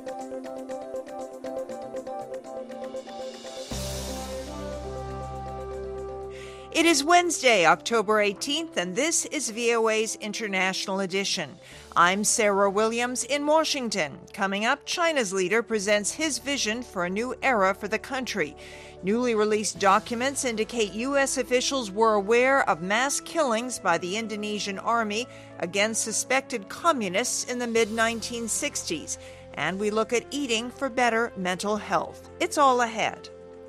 It is Wednesday, October 18th, and this is VOA's International Edition. I'm Sarah Williams in Washington. Coming up, China's leader presents his vision for a new era for the country. Newly released documents indicate U.S. officials were aware of mass killings by the Indonesian army against suspected communists in the mid-1960s. And we look at eating for better mental health. It's all ahead.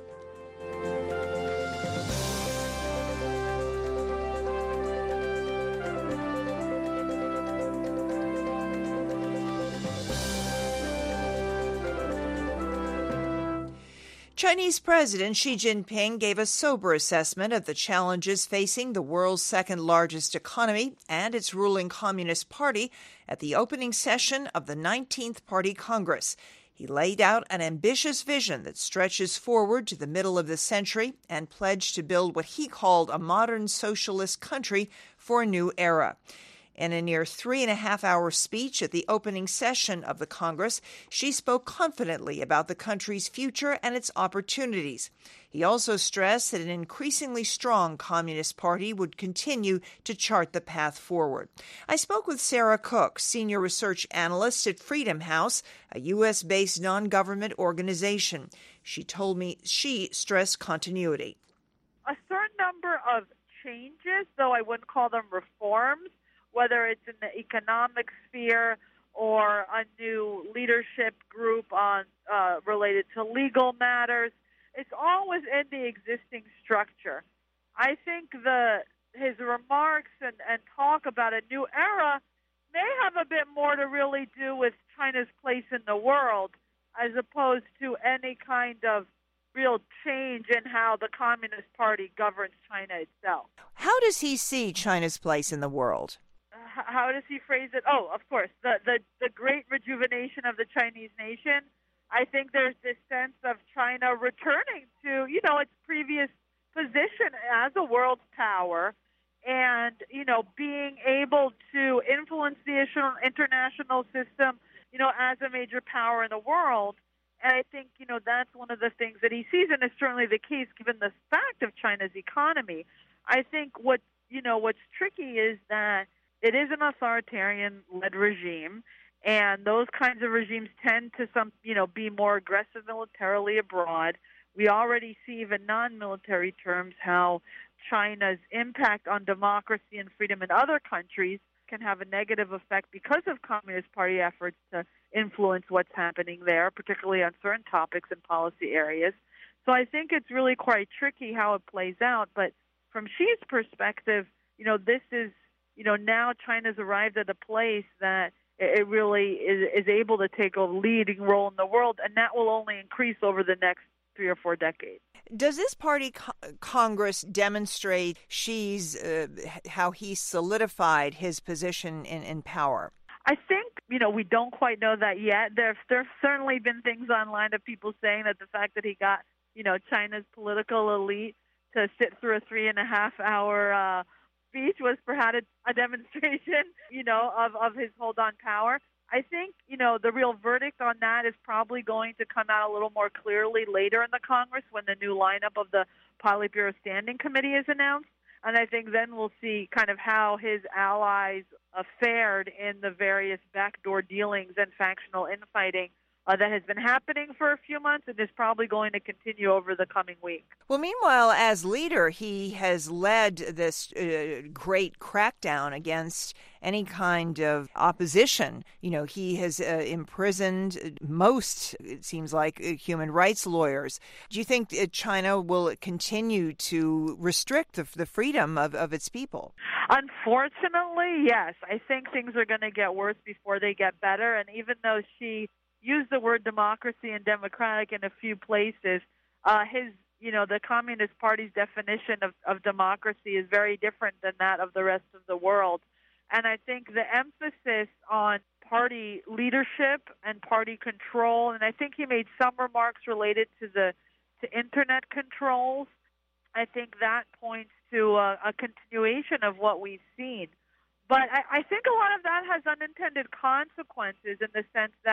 Chinese President Xi Jinping gave a sober assessment of the challenges facing the world's second-largest economy and its ruling Communist Party at the opening session of the 19th Party Congress. He laid out an ambitious vision that stretches forward to the middle of the century and pledged to build what he called a modern socialist country for a new era. In a near 3.5-hour speech at the opening session of the Congress, Xi spoke confidently about the country's future and its opportunities. He also stressed that an increasingly strong Communist Party would continue to chart the path forward. I spoke with Sarah Cook, senior research analyst at Freedom House, a U.S.-based non-government organization. She told me Xi stressed continuity. A certain number of changes, though I wouldn't call them reforms, whether it's in the economic sphere or a new leadership group on related to legal matters. It's all within the existing structure. I think his remarks and talk about a new era may have a bit more to really do with China's place in the world as opposed to any kind of real change in how the Communist Party governs China itself. How does he see China's place in the world? How does he phrase it? Oh, of course, the great rejuvenation of the Chinese nation. I think there's this sense of China returning to, its previous position as a world power and, being able to influence the international system, as a major power in the world. And I think, that's one of the things that he sees, and it's certainly the case given the fact of China's economy. I think what's tricky is that it is an authoritarian-led regime, and those kinds of regimes tend to be more aggressive militarily abroad. We already see, even non-military terms, how China's impact on democracy and freedom in other countries can have a negative effect because of Communist Party efforts to influence what's happening there, particularly on certain topics and policy areas. So I think it's really quite tricky how it plays out. But from Xi's perspective, this is now China's arrived at a place that it really is able to take a leading role in the world, and that will only increase over the next 3 or 4 decades. Does this party Congress demonstrate Xi's how he solidified his position in power? I think, we don't quite know that yet. There's certainly been things online of people saying that the fact that he got, China's political elite to sit through a 3.5-hour speech was perhaps a demonstration, of his hold on power. I think, the real verdict on that is probably going to come out a little more clearly later in the Congress when the new lineup of the Politburo Standing Committee is announced. And I think then we'll see kind of how his allies fared in the various backdoor dealings and factional infighting that has been happening for a few months and is probably going to continue over the coming week. Well, meanwhile, as leader, he has led this great crackdown against any kind of opposition. He has imprisoned most, it seems like, human rights lawyers. Do you think China will continue to restrict the freedom of its people? Unfortunately, yes. I think things are going to get worse before they get better. And even though she used the word democracy and democratic in a few places, the Communist Party's definition of democracy is very different than that of the rest of the world. And I think the emphasis on party leadership and party control, and I think he made some remarks related to internet controls. I think that points to a continuation of what we've seen. But I think a lot of that has unintended consequences in the sense that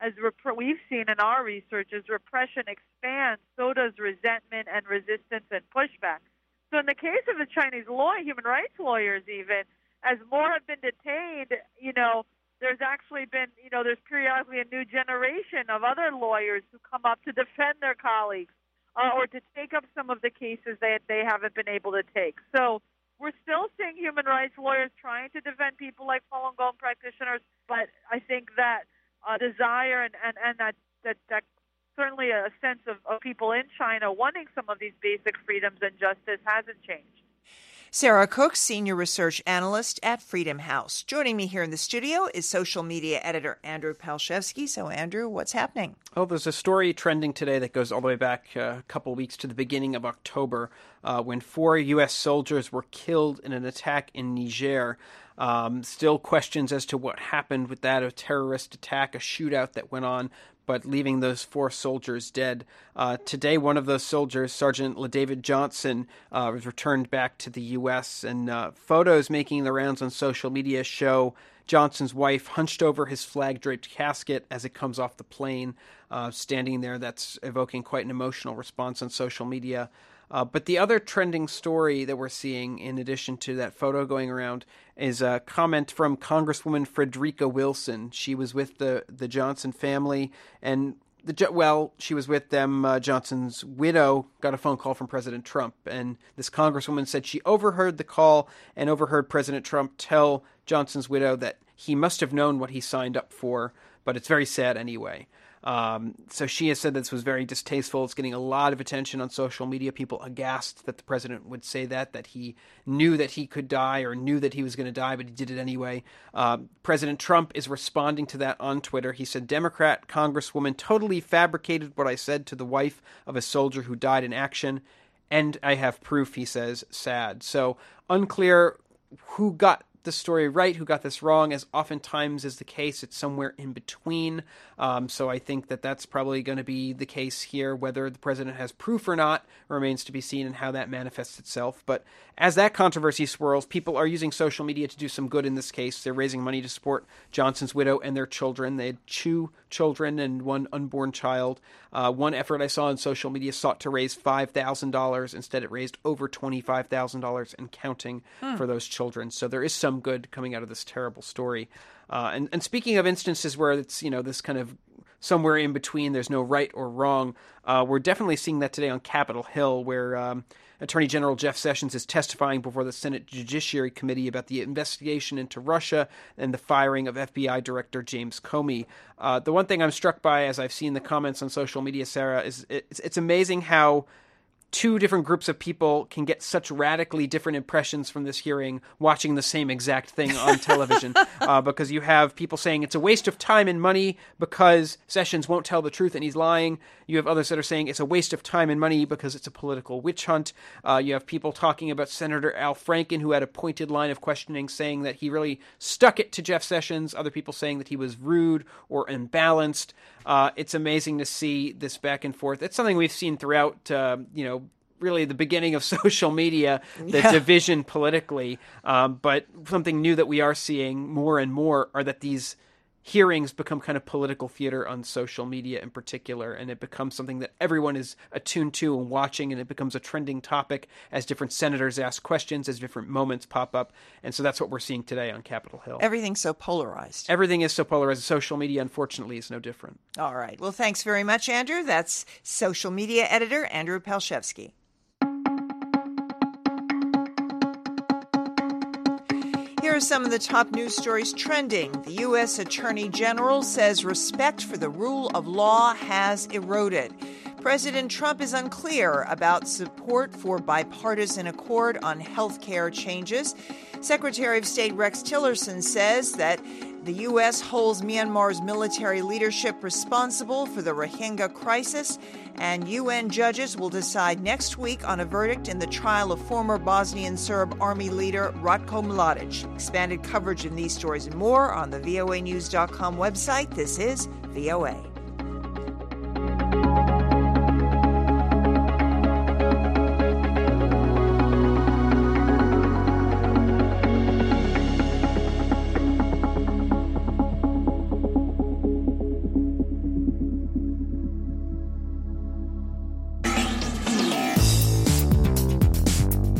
we've seen in our research, as repression expands, so does resentment and resistance and pushback. So in the case of the Chinese human rights lawyers even, as more have been detained, there's actually been, there's periodically a new generation of other lawyers who come up to defend their colleagues or to take up some of the cases that they haven't been able to take. So we're still seeing human rights lawyers trying to defend people like Falun Gong practitioners, but I think that desire and that certainly a sense of people in China wanting some of these basic freedoms and justice hasn't changed. Sarah Cook, Senior Research Analyst at Freedom House. Joining me here in the studio is social media editor Andrew Palczewski. So, Andrew, what's happening? Oh, there's a story trending today that goes all the way back a couple weeks to the beginning of October when 4 U.S. soldiers were killed in an attack in Niger. Still questions as to what happened with that, a terrorist attack, a shootout that went on, but leaving those 4 soldiers dead. Today, one of those soldiers, Sergeant LaDavid Johnson, was returned back to the U.S., and photos making the rounds on social media show Johnson's wife hunched over his flag-draped casket as it comes off the plane, standing there. That's evoking quite an emotional response on social media. But the other trending story that we're seeing, in addition to that photo going around, is a comment from Congresswoman Frederica Wilson. She was with the Johnson family, and she was with them. Johnson's widow got a phone call from President Trump, and this Congresswoman said she overheard the call and overheard President Trump tell Johnson's widow that he must have known what he signed up for, but it's very sad anyway. So she has said this was very distasteful. It's getting a lot of attention on social media. People aghast that the president would say that he knew that he could die or knew that he was going to die, but he did it anyway. President Trump is responding to that on Twitter. He said, Democrat Congresswoman totally fabricated what I said to the wife of a soldier who died in action. And I have proof, he says, sad. So unclear who got the story right, who got this wrong, as oftentimes is the case. It's somewhere in between. So I think that that's probably going to be the case here. Whether the president has proof or not remains to be seen, and how that manifests itself. But as that controversy swirls, people are using social media to do some good in this case. They're raising money to support Johnson's widow and their children. They had 2 children and 1 unborn child. One effort I saw on social media sought to raise $5,000. Instead, it raised over $25,000 and counting for those children. So there is some good coming out of this terrible story. And speaking of instances where it's, this kind of somewhere in between, there's no right or wrong, we're definitely seeing that today on Capitol Hill, where Attorney General Jeff Sessions is testifying before the Senate Judiciary Committee about the investigation into Russia and the firing of FBI Director James Comey. The one thing I'm struck by, as I've seen the comments on social media, Sarah, is it's amazing how 2 different groups of people can get such radically different impressions from this hearing watching the same exact thing on television. Because you have people saying it's a waste of time and money because Sessions won't tell the truth and he's lying. You have others that are saying it's a waste of time and money because it's a political witch hunt. You have people talking about Senator Al Franken, who had a pointed line of questioning, saying that he really stuck it to Jeff Sessions. Other people saying that he was rude or imbalanced. It's amazing to see this back and forth. It's something we've seen throughout, really the beginning of social media, the division politically. But something new that we are seeing more and more are that these hearings become kind of political theater on social media in particular, and it becomes something that everyone is attuned to and watching, and it becomes a trending topic as different senators ask questions, as different moments pop up. And so that's what we're seeing today on Capitol Hill. Everything's so polarized. Everything is so polarized. Social media, unfortunately, is no different. All right. Well, thanks very much, Andrew. That's social media editor Andrew Palczewski. Here are some of the top news stories trending. The U.S. Attorney General says respect for the rule of law has eroded. President Trump is unclear about support for bipartisan accord on health care changes. Secretary of State Rex Tillerson says that the U.S. holds Myanmar's military leadership responsible for the Rohingya crisis, and UN judges will decide next week on a verdict in the trial of former Bosnian Serb army leader Ratko Mladic. Expanded coverage of these stories and more on the voanews.com website. This is VOA.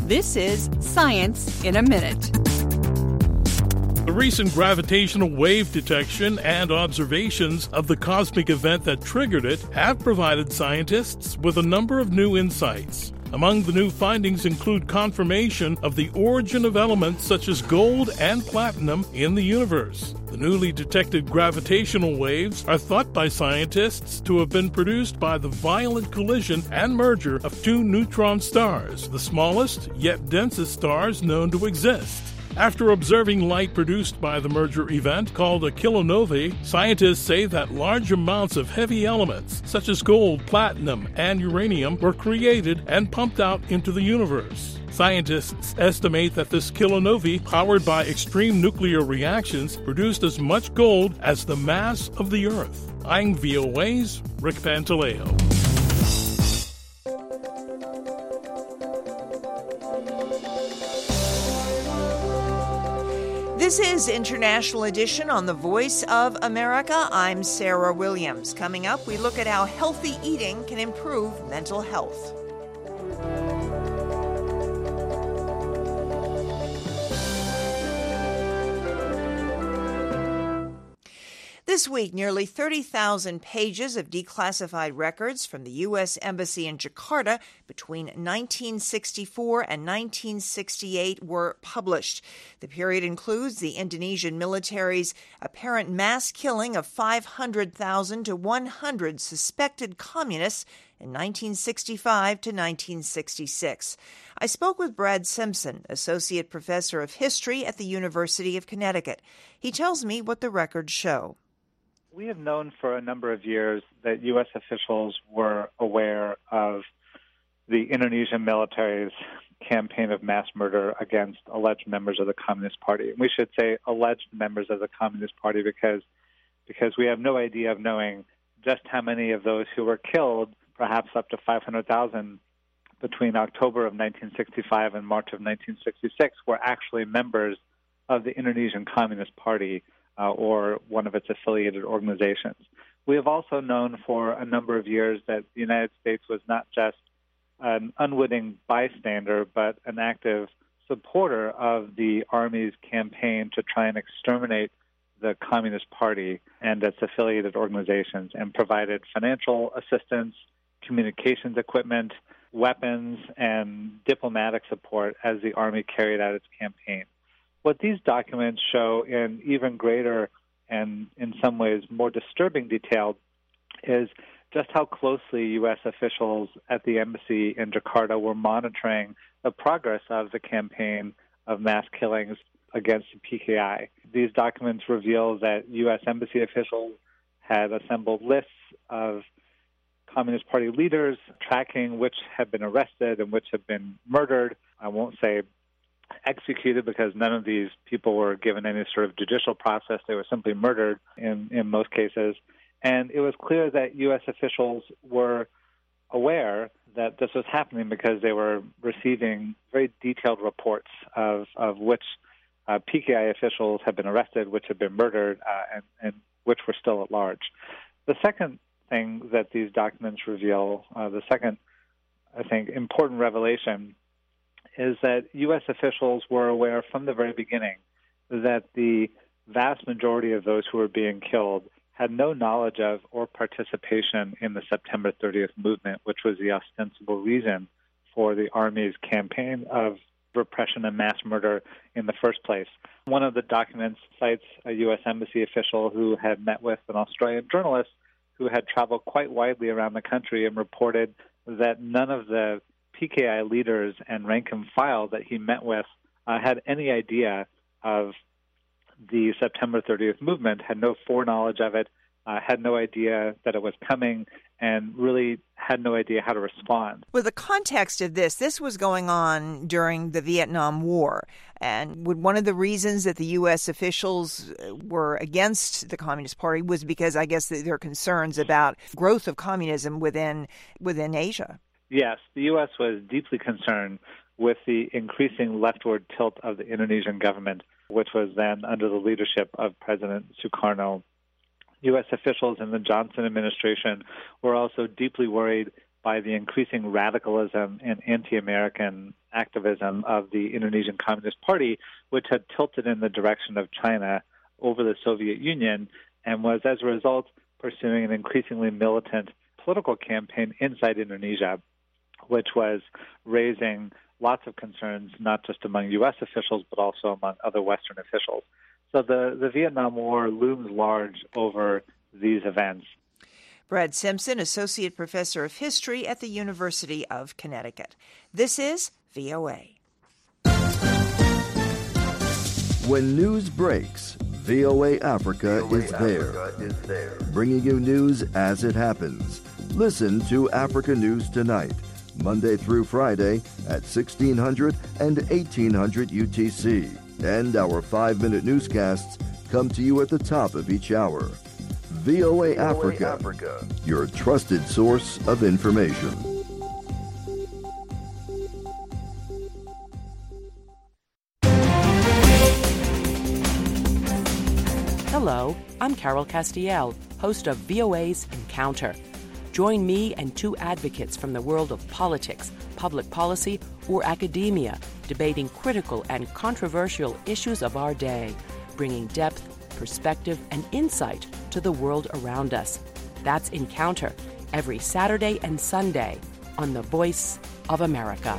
This is Science in a Minute. The recent gravitational wave detection and observations of the cosmic event that triggered it have provided scientists with a number of new insights. Among the new findings include confirmation of the origin of elements such as gold and platinum in the universe. The newly detected gravitational waves are thought by scientists to have been produced by the violent collision and merger of two neutron stars, the smallest yet densest stars known to exist. After observing light produced by the merger event called a kilonovae, scientists say that large amounts of heavy elements such as gold, platinum, and uranium were created and pumped out into the universe. Scientists estimate that this kilonovae, powered by extreme nuclear reactions, produced as much gold as the mass of the Earth. I'm VOA's Rick Pantaleo. This is International Edition on the Voice of America. I'm Sarah Williams. Coming up, we look at how healthy eating can improve mental health. This week, nearly 30,000 pages of declassified records from the U.S. Embassy in Jakarta between 1964 and 1968 were published. The period includes the Indonesian military's apparent mass killing of 500,000 to 100 suspected communists in 1965 to 1966. I spoke with Brad Simpson, Associate Professor of History at the University of Connecticut. He tells me what the records show. We have known for a number of years that U.S. officials were aware of the Indonesian military's campaign of mass murder against alleged members of the Communist Party. We should say alleged members of the Communist Party because we have no idea of knowing just how many of those who were killed, perhaps up to 500,000, between October of 1965 and March of 1966, were actually members of the Indonesian Communist Party or one of its affiliated organizations. We have also known for a number of years that the United States was not just an unwitting bystander, but an active supporter of the Army's campaign to try and exterminate the Communist Party and its affiliated organizations, and provided financial assistance, communications equipment, weapons, and diplomatic support as the Army carried out its campaign. What these documents show in even greater and in some ways more disturbing detail is just how closely U.S. officials at the embassy in Jakarta were monitoring the progress of the campaign of mass killings against the PKI. These documents reveal that U.S. embassy officials had assembled lists of Communist Party leaders, tracking which had been arrested and which had been murdered. I won't say executed because none of these people were given any sort of judicial process. They were simply murdered in most cases. And it was clear that U.S. officials were aware that this was happening because they were receiving very detailed reports of which PKI officials had been arrested, which had been murdered, and which were still at large. The second thing that these documents reveal, the second, I think, important revelation, is that U.S. officials were aware from the very beginning that the vast majority of those who were being killed had no knowledge of or participation in the September 30th movement, which was the ostensible reason for the Army's campaign of repression and mass murder in the first place. One of the documents cites a U.S. embassy official who had met with an Australian journalist who had traveled quite widely around the country and reported that none of the PKI leaders and rank and file that he met with had any idea of the September 30th movement, had no foreknowledge of it, had no idea that it was coming, and really had no idea how to respond. Well, the context of this was going on during the Vietnam War. And one of the reasons that the U.S. officials were against the Communist Party was because, I guess, there are concerns about growth of communism within Asia. Yes, the U.S. was deeply concerned with the increasing leftward tilt of the Indonesian government, which was then under the leadership of President Sukarno. U.S. officials in the Johnson administration were also deeply worried by the increasing radicalism and anti-American activism of the Indonesian Communist Party, which had tilted in the direction of China over the Soviet Union and was, as a result, pursuing an increasingly militant political campaign inside Indonesia, which was raising lots of concerns, not just among U.S. officials, but also among other Western officials. So the Vietnam War looms large over these events. Brad Simpson, Associate Professor of History at the University of Connecticut. This is VOA. When news breaks, VOA Africa is there, bringing you news as it happens. Listen to Africa News Tonight, Monday through Friday at 1600 and 1800 UTC. And our 5-minute newscasts come to you at the top of each hour. VOA Africa, your trusted source of information. Hello, I'm Carol Castiel, host of VOA's Encounter. Join me and two advocates from the world of politics, public policy, or academia, debating critical and controversial issues of our day, bringing depth, perspective, and insight to the world around us. That's Encounter, every Saturday and Sunday on The Voice of America.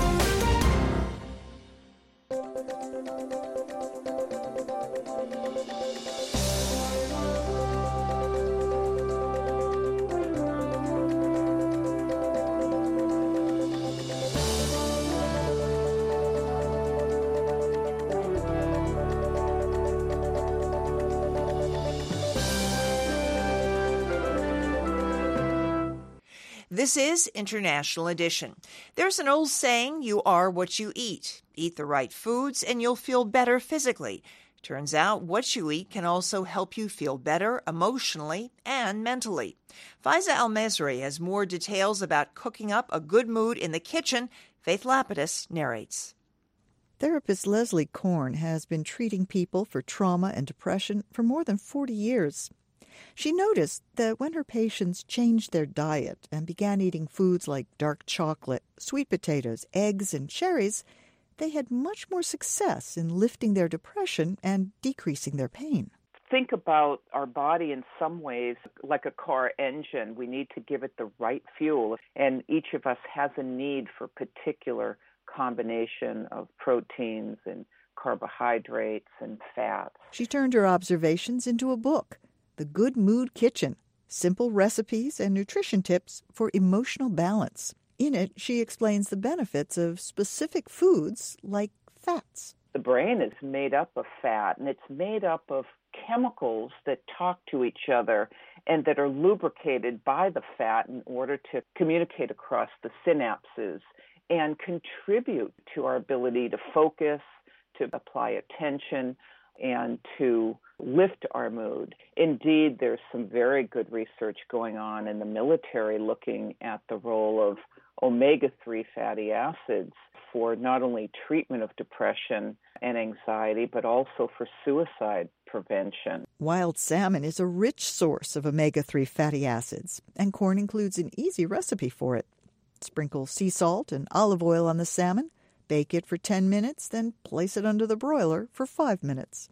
This is International Edition. There's an old saying, you are what you eat. Eat the right foods and you'll feel better physically. Turns out what you eat can also help you feel better emotionally and mentally. Faiza Al-Mesri has more details about cooking up a good mood in the kitchen. Faith Lapidus narrates. Therapist Leslie Korn has been treating people for trauma and depression for more than 40 years. She noticed that when her patients changed their diet and began eating foods like dark chocolate, sweet potatoes, eggs, and cherries, they had much more success in lifting their depression and decreasing their pain. Think about our body in some ways like a car engine. We need to give it the right fuel, and each of us has a need for a particular combination of proteins and carbohydrates and fats. She turned her observations into a book, The Good Mood Kitchen, Simple Recipes and Nutrition Tips for Emotional Balance. In it, she explains the benefits of specific foods like fats. The brain is made up of fat, and it's made up of chemicals that talk to each other and that are lubricated by the fat in order to communicate across the synapses and contribute to our ability to focus, to apply attention, and to lift our mood. Indeed, there's some very good research going on in the military looking at the role of omega-3 fatty acids for not only treatment of depression and anxiety, but also for suicide prevention. Wild salmon is a rich source of omega-3 fatty acids, and Korn includes an easy recipe for it. Sprinkle sea salt and olive oil on the salmon, bake it for 10 minutes, then place it under the broiler for 5 minutes.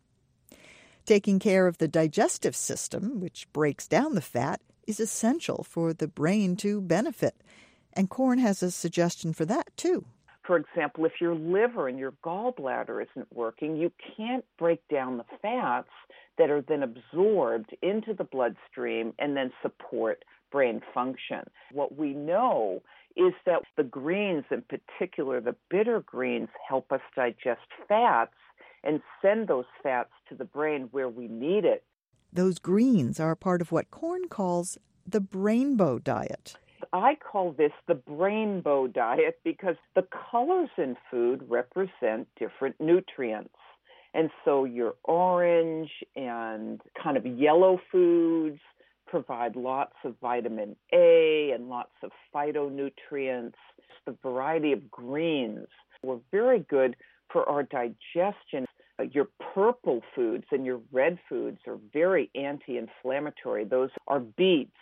Taking care of the digestive system, which breaks down the fat, is essential for the brain to benefit. And Korn has a suggestion for that, too. For example, if your liver and your gallbladder isn't working, you can't break down the fats that are then absorbed into the bloodstream and then support brain function. What we know is that the greens, in particular the bitter greens, help us digest fats and send those fats to the brain where we need it. Those greens are part of what Korn calls the Brainbow diet. I call this the Brainbow diet because the colors in food represent different nutrients. And so your orange and kind of yellow foods provide lots of vitamin A and lots of phytonutrients. The variety of greens were very good for our digestion. Your purple foods and your red foods are very anti-inflammatory. Those are beets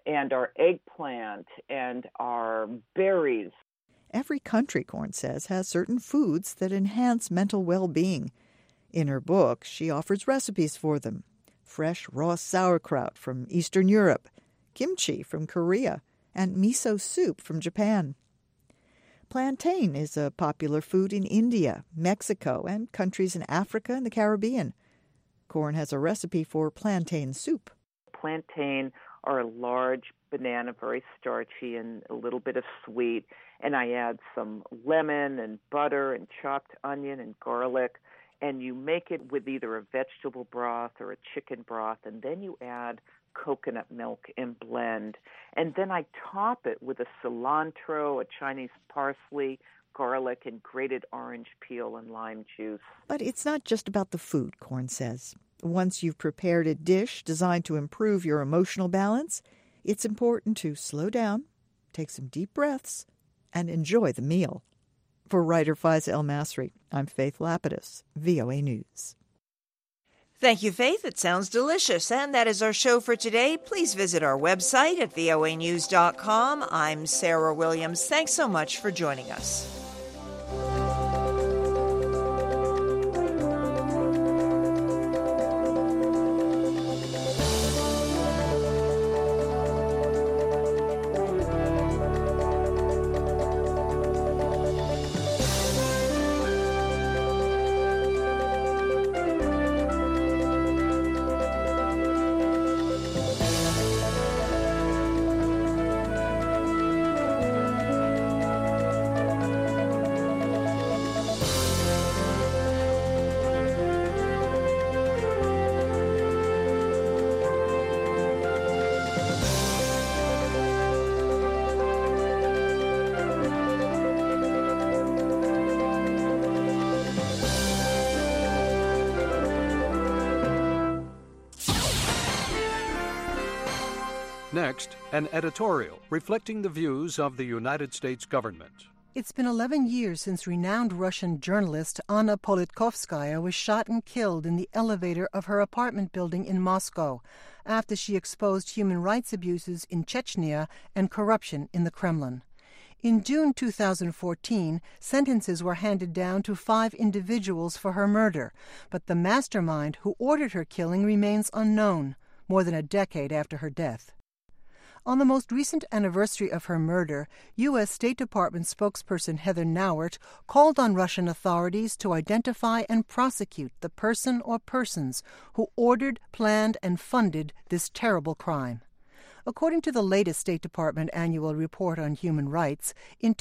and our eggplant and our berries. Every country, Korn says, has certain foods that enhance mental well-being. In her book, she offers recipes for them. Fresh raw sauerkraut from Eastern Europe, kimchi from Korea, and miso soup from Japan. Plantain is a popular food in India, Mexico, and countries in Africa and the Caribbean. Korn has a recipe for plantain soup. Plantain are a large banana, very starchy and a little bit of sweet, and I add some lemon and butter and chopped onion and garlic, and you make it with either a vegetable broth or a chicken broth, and then you add coconut milk and blend. And then I top it with a cilantro, a Chinese parsley, garlic, and grated orange peel and lime juice. But it's not just about the food, Korn says. Once you've prepared a dish designed to improve your emotional balance, it's important to slow down, take some deep breaths, and enjoy the meal. For writer Faiza El-Masri, I'm Faith Lapidus, VOA News. Thank you, Faith. It sounds delicious. And that is our show for today. Please visit our website at voanews.com. I'm Sarah Williams. Thanks so much for joining us. Next, an editorial reflecting the views of the United States government. It's been 11 years since renowned Russian journalist Anna Politkovskaya was shot and killed in the elevator of her apartment building in Moscow after she exposed human rights abuses in Chechnya and corruption in the Kremlin. In June 2014, sentences were handed down to 5 individuals for her murder, but the mastermind who ordered her killing remains unknown, more than a decade after her death. On the most recent anniversary of her murder, U.S. State Department spokesperson Heather Nauert called on Russian authorities to identify and prosecute the person or persons who ordered, planned, and funded this terrible crime. According to the latest State Department annual report on human rights, in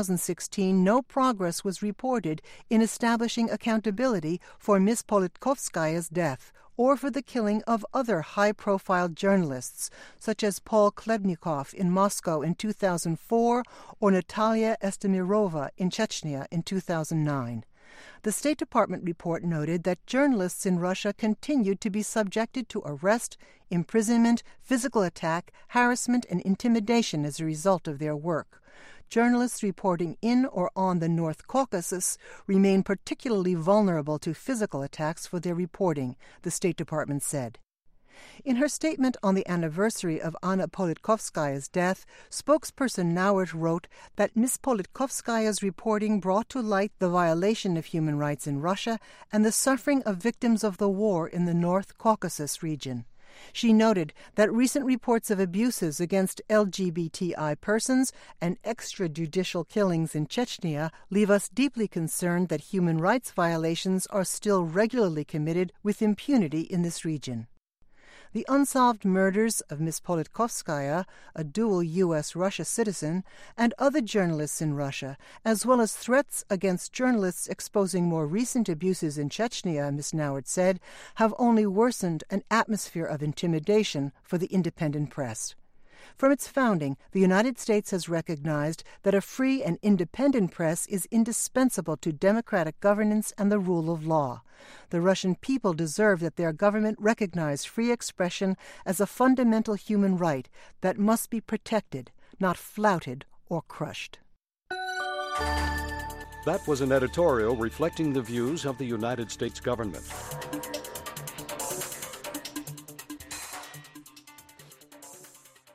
2016 no progress was reported in establishing accountability for Ms. Politkovskaya's death or for the killing of other high-profile journalists, such as Paul Klebnikov in Moscow in 2004 or Natalia Estemirova in Chechnya in 2009. The State Department report noted that journalists in Russia continued to be subjected to arrest, imprisonment, physical attack, harassment, and intimidation as a result of their work. Journalists reporting in or on the North Caucasus remain particularly vulnerable to physical attacks for their reporting, the State Department said. In her statement on the anniversary of Anna Politkovskaya's death, spokesperson Nauert wrote that Ms. Politkovskaya's reporting brought to light the violation of human rights in Russia and the suffering of victims of the war in the North Caucasus region. She noted that recent reports of abuses against LGBTI persons and extrajudicial killings in Chechnya leave us deeply concerned that human rights violations are still regularly committed with impunity in this region. The unsolved murders of Ms. Politkovskaya, a dual U.S.-Russia citizen, and other journalists in Russia, as well as threats against journalists exposing more recent abuses in Chechnya, Ms. Nauert said, have only worsened an atmosphere of intimidation for the independent press. From its founding, the United States has recognized that a free and independent press is indispensable to democratic governance and the rule of law. The Russian people deserve that their government recognize free expression as a fundamental human right that must be protected, not flouted or crushed. That was an editorial reflecting the views of the United States government.